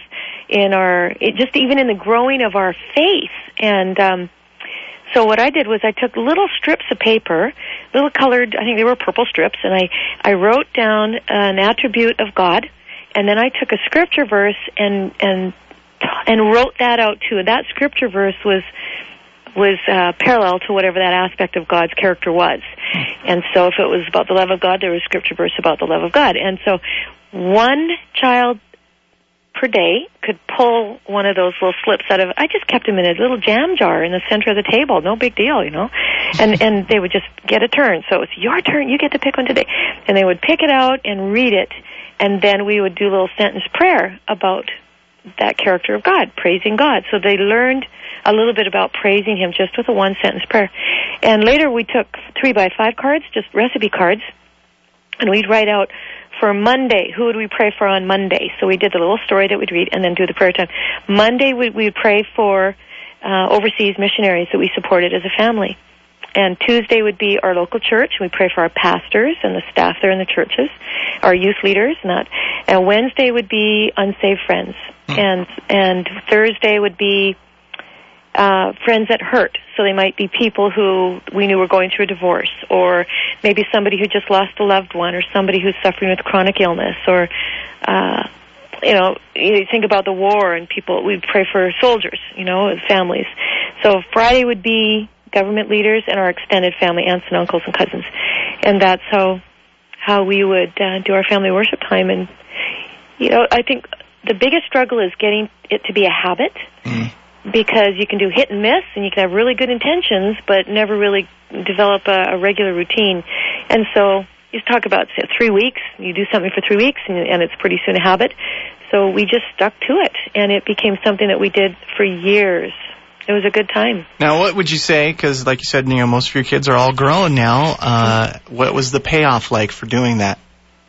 Speaker 2: just even in the growing of our faith. And so what I did was I took little strips of paper, little colored, I think they were purple strips, and I wrote down an attribute of God, and then I took a scripture verse and wrote that out too. That scripture verse was parallel to whatever that aspect of God's character was. And so if it was about the love of God, there was a scripture verse about the love of God. And so one child per day could pull one of those little slips out of, I just kept them in a little jam jar in the center of the table. No big deal, And they would just get a turn. So it's your turn, you get to pick one today. And they would pick it out and read it. And then we would do a little sentence prayer about that character of God, praising God. So they learned a little bit about praising Him just with a one-sentence prayer. And later we took 3x5 cards, just recipe cards, And we'd write out for Monday, who would we pray for on Monday? So we did the little story that we'd read and then do the prayer time. Monday, we'd pray for overseas missionaries that we supported as a family. And Tuesday would be our local church. We pray for our pastors and the staff there in the churches, our youth leaders, and that. And Wednesday would be unsaved friends. And Thursday would be friends that hurt. So they might be people who we knew were going through a divorce, or maybe somebody who just lost a loved one, or somebody who's suffering with chronic illness, or you think about the war and people. We'd pray for soldiers, families. So Friday would be government leaders and our extended family, aunts and uncles and cousins, and that's how we would do our family worship time. And I think the biggest struggle is getting it to be a habit, because you can do hit and miss, and you can have really good intentions, but never really develop a regular routine. And so you talk about 3 weeks. You do something for 3 weeks, and it's pretty soon a habit. So we just stuck to it, and it became something that we did for years. It was a good time.
Speaker 1: Now, what would you say, because like you said, most of your kids are all grown now, what was the payoff like for doing that?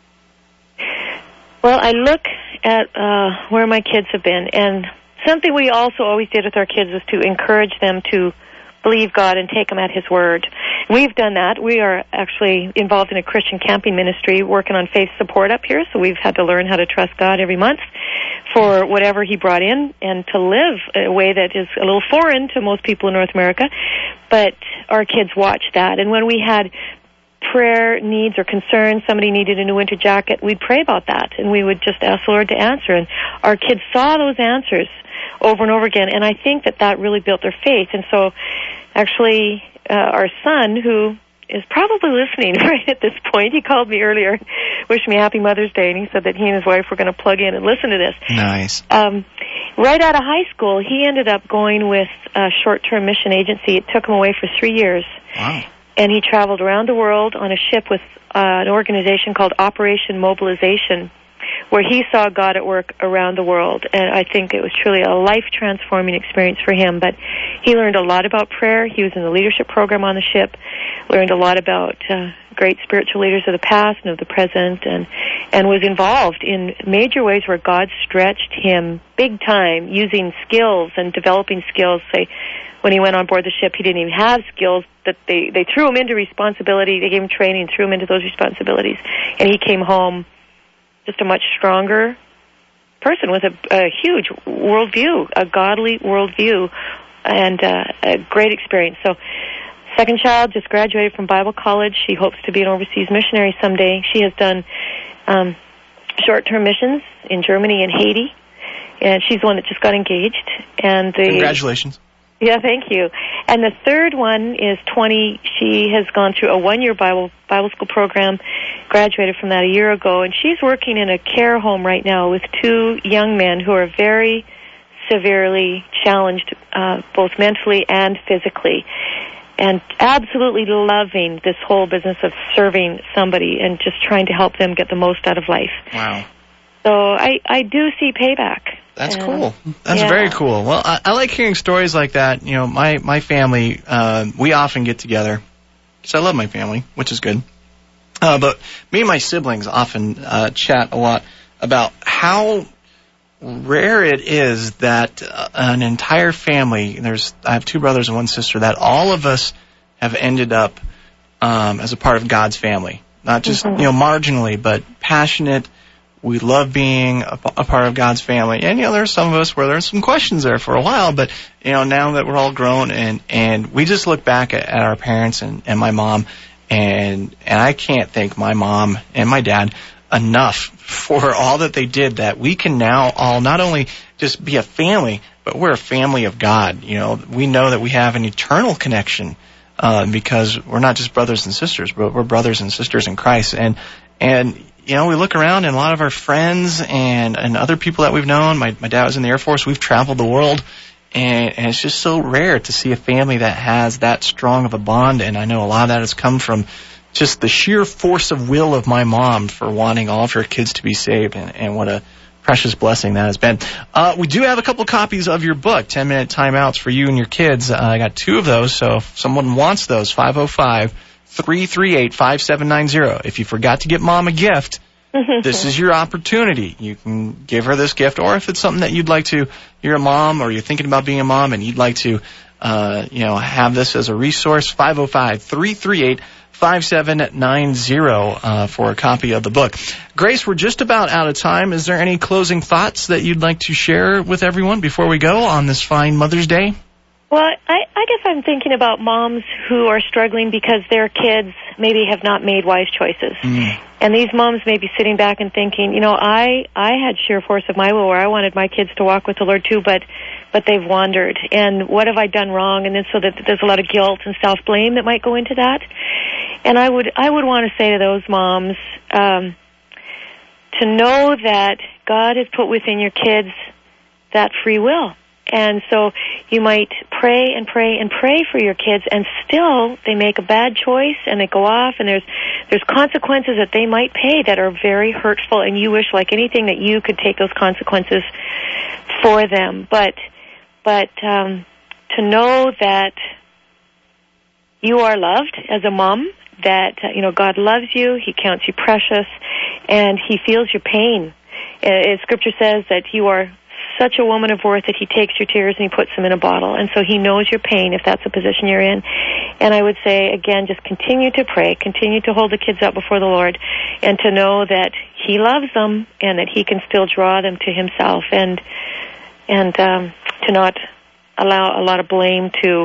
Speaker 2: Well, I look at where my kids have been, and something we also always did with our kids was to encourage them to believe God and take Him at His word. We've done that. We are actually involved in a Christian camping ministry working on faith support up here, so we've had to learn how to trust God every month for whatever He brought in, and to live a way that is a little foreign to most people in North America. But our kids watched that, and when we had prayer needs or concerns, somebody needed a new winter jacket, we'd pray about that, and we would just ask the Lord to answer. And our kids saw those answers over and over again, and I think that really built their faith. And so actually our son, who is probably listening right at this point, he called me earlier, wished me Happy Mother's Day, and he said that he and his wife were going to plug in and listen to this.
Speaker 1: Nice.
Speaker 2: Right out of high school, he ended up going with a short-term mission agency. It took him away for 3 years.
Speaker 1: Wow.
Speaker 2: And he traveled around the world on a ship with an organization called Operation Mobilization, where he saw God at work around the world. And I think it was truly a life-transforming experience for him. But he learned a lot about prayer. He was in the leadership program on the ship, learned a lot about great spiritual leaders of the past and of the present, and was involved in major ways where God stretched him big time, using skills and developing skills. Say, when he went on board the ship, he didn't even have skills, that they threw him into responsibility. They gave him training, threw him into those responsibilities. And he came home just a much stronger person with a huge worldview, a godly worldview, and a great experience. So, second child just graduated from Bible college. She hopes to be an overseas missionary someday. She has done short-term missions in Germany and Haiti, and she's the one that just got engaged. And
Speaker 1: congratulations.
Speaker 2: Yeah, thank you. And the third one is 20. She has gone through a 1-year Bible school program, graduated from that a year ago, and she's working in a care home right now with 2 young men who are very severely challenged, both mentally and physically, and absolutely loving this whole business of serving somebody and just trying to help them get the most out of life.
Speaker 1: Wow.
Speaker 2: So I do see payback.
Speaker 1: That's cool. That's very cool. Well, I like hearing stories like that. My family, we often get together because I love my family, which is good. But me and my siblings often chat a lot about how rare it is that an entire family, I have 2 brothers and 1 sister, that all of us have ended up as a part of God's family. Not just, marginally, but passionate. We love being a part of God's family. And, there are some of us where there's some questions there for a while, but, now that we're all grown and we just look back at our parents and my mom, and I can't thank my mom and my dad enough for all that they did, that we can now all not only just be a family, but we're a family of God. We know that we have an eternal connection, because we're not just brothers and sisters, but we're brothers and sisters in Christ. And we look around, and a lot of our friends and other people that we've known, my dad was in the Air Force, we've traveled the world, and it's just so rare to see a family that has that strong of a bond. And I know a lot of that has come from just the sheer force of will of my mom for wanting all of her kids to be saved, and what a precious blessing that has been. We do have a couple copies of your book, 10-Minute Timeouts for You and Your Kids. I got 2 of those, so if someone wants those, 505 405-338-5790. If you forgot to get Mom a gift, this is your opportunity. You can give her this gift, or if it's something that you'd like to, you're a mom or you're thinking about being a mom and you'd like to, have this as a resource, 505-338-5790 for a copy of the book. Grace, we're just about out of time. Is there any closing thoughts that you'd like to share with everyone before we go on this fine Mother's Day?
Speaker 2: Well, I guess I'm thinking about moms who are struggling because their kids maybe have not made wise choices. And these moms may be sitting back and thinking, I had sheer force of my will where I wanted my kids to walk with the Lord too, but they've wandered. And what have I done wrong? And then so that there's a lot of guilt and self-blame that might go into that. And I would want to say to those moms, to know that God has put within your kids that free will. And so you might pray and pray and pray for your kids, and still they make a bad choice and they go off, and there's consequences that they might pay that are very hurtful, and you wish, like anything, that you could take those consequences for them. But to know that you are loved as a mom, that God loves you, He counts you precious, and He feels your pain. Scripture says that you are such a woman of worth that He takes your tears and He puts them in a bottle. And so He knows your pain if that's the position you're in. And I would say, again, just continue to pray, continue to hold the kids up before the Lord, and to know that He loves them and that He can still draw them to Himself, and to not allow a lot of blame to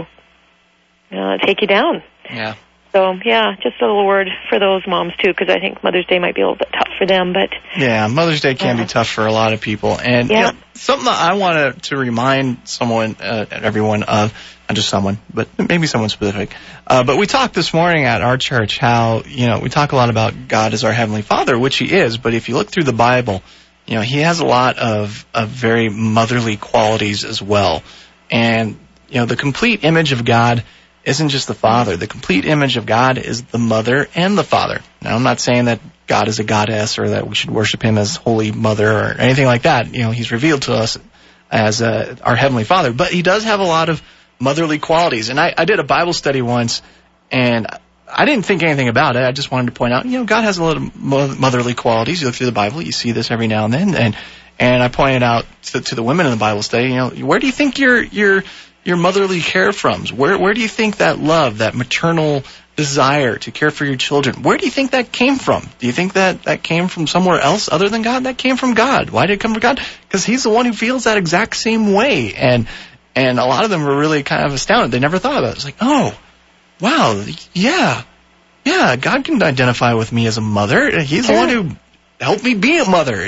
Speaker 2: take you down.
Speaker 1: Yeah.
Speaker 2: So, just a little word for those moms, too, because I think Mother's Day might be a little bit tough for them. But
Speaker 1: yeah, Mother's Day can be tough for a lot of people. And something that I wanted to remind everyone of, not just someone, but maybe someone specific. But we talked this morning at our church how, we talk a lot about God as our Heavenly Father, which He is. But if you look through the Bible, He has a lot of very motherly qualities as well. And, the complete image of God isn't just the Father. The complete image of God is the Mother and the Father. Now, I'm not saying that God is a goddess or that we should worship Him as Holy Mother or anything like that. He's revealed to us as our Heavenly Father. But He does have a lot of motherly qualities. And I did a Bible study once, and I didn't think anything about it. I just wanted to point out, God has a lot of motherly qualities. You look through the Bible, you see this every now and then. And I pointed out to the women in the Bible study, where do you think your motherly care from? Where do you think that love, that maternal desire to care for your children, where do you think that came from? Do you think that came from somewhere else other than God? That came from God. Why did it come from God? Because He's the one who feels that exact same way. And a lot of them were really kind of astounded. They never thought about it. It's like, oh, wow, yeah, God can identify with me as a mother. He's the one who helped me be a mother.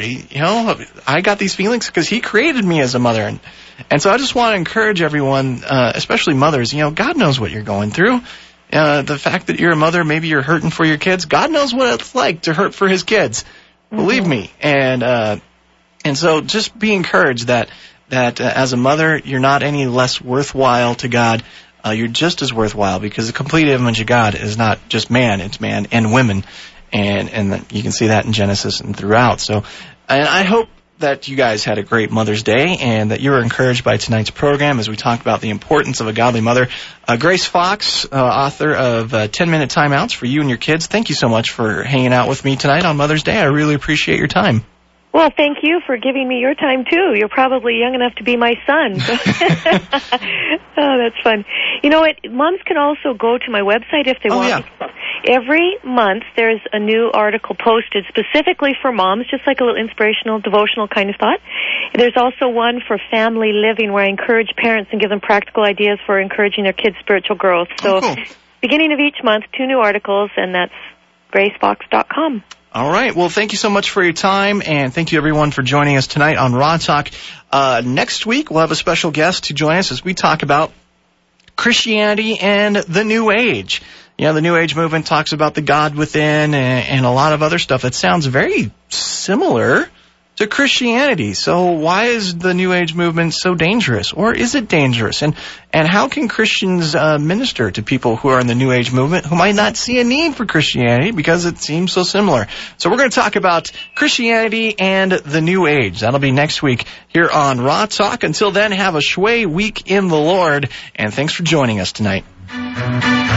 Speaker 1: I got these feelings because He created me as a mother. And so I just want to encourage everyone, especially mothers, God knows what you're going through. The fact that you're a mother, maybe you're hurting for your kids. God knows what it's like to hurt for His kids. Believe me. And so just be encouraged that as a mother, you're not any less worthwhile to God. You're just as worthwhile, because the complete image of God is not just man, it's man and women. And you can see that in Genesis and throughout. So, and I hope that you guys had a great Mother's Day and that you were encouraged by tonight's program as we talked about the importance of a godly mother. Grace Fox, author of 10-Minute Timeouts for You and Your Kids, thank you so much for hanging out with me tonight on Mother's Day. I really appreciate your time.
Speaker 2: Well, thank you for giving me your time, too. You're probably young enough to be my son. Oh, that's fun. You know what? Moms can also go to my website if they want. Yeah. Every month, there's a new article posted specifically for moms, just like a little inspirational, devotional kind of thought. There's also one for family living, where I encourage parents and give them practical ideas for encouraging their kids' spiritual growth. So, cool. Beginning of each month, 2 new articles, and that's gracefox.com.
Speaker 1: All right. Well, thank you so much for your time, and thank you, everyone, for joining us tonight on Raw Talk. Next week, we'll have a special guest to join us as we talk about Christianity and the New Age. The New Age movement talks about the God within and a lot of other stuff that sounds very similar to Christianity. So why is the New Age movement so dangerous? Or is it dangerous? And how can Christians minister to people who are in the New Age movement who might not see a need for Christianity because it seems so similar? So we're going to talk about Christianity and the New Age. That'll be next week here on Raw Talk. Until then, have a shway week in the Lord, and thanks for joining us tonight.